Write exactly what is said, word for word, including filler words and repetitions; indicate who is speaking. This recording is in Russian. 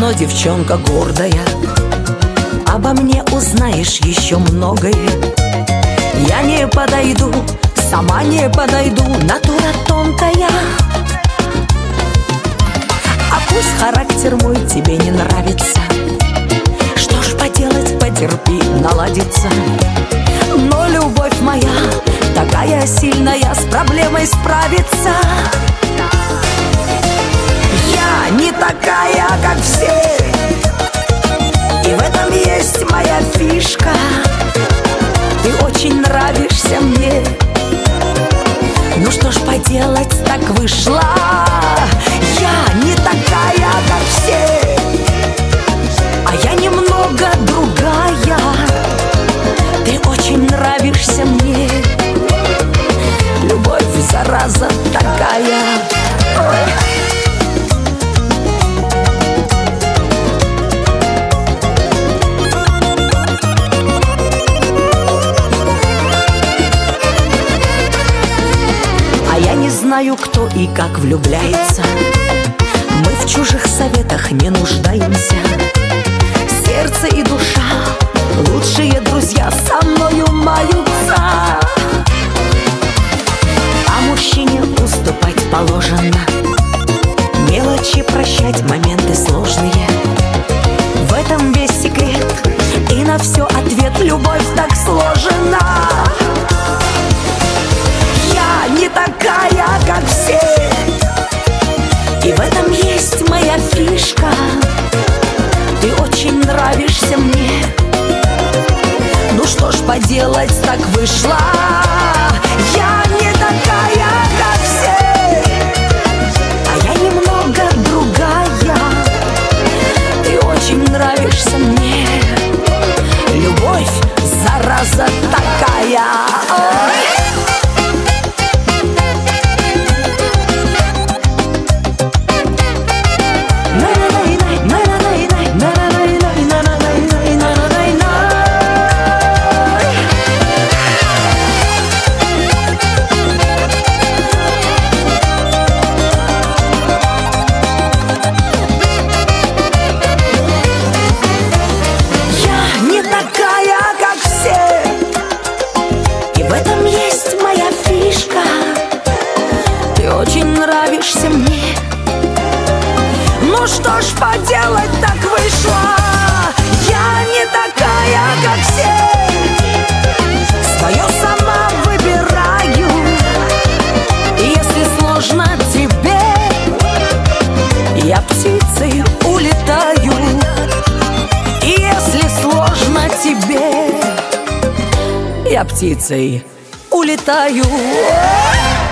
Speaker 1: давно девчонка гордая, обо мне узнаешь еще многое. Я не подойду, сама не подойду, натура тонкая. А пусть характер мой тебе не нравится, что ж поделать, потерпи, наладится. Но любовь моя такая сильная, с проблемой справится. Я не такая, как все, и в этом есть моя фишка. Ты очень нравишься мне, ну что ж поделать, так вышло. Я не такая, как все, а я немного другая. Ты очень нравишься мне, любовь зараза такая. Ой. А я не знаю, кто и как влюбляется. Мы в чужих советах не нуждаемся. Сердце и душа, лучшие друзья, со мною маются. А мужчине уступать положено, мелочи прощать, моменты сложные. В этом весь секрет, и на все ответ. Любовь так сложена. Я не такая, как все, и в этом есть моя фишка. Ты очень нравишься мне, ну что ж поделать, так вышло. Я не такая, как все, а я немного другая. Ты очень нравишься мне, любовь зараза такая. Ой. Очень нравишься мне, ну что ж поделать, так вышло. Я не такая, как все, свое сама выбираю. И если сложно тебе, я птицей улетаю. И если сложно тебе, я птицей улетаю.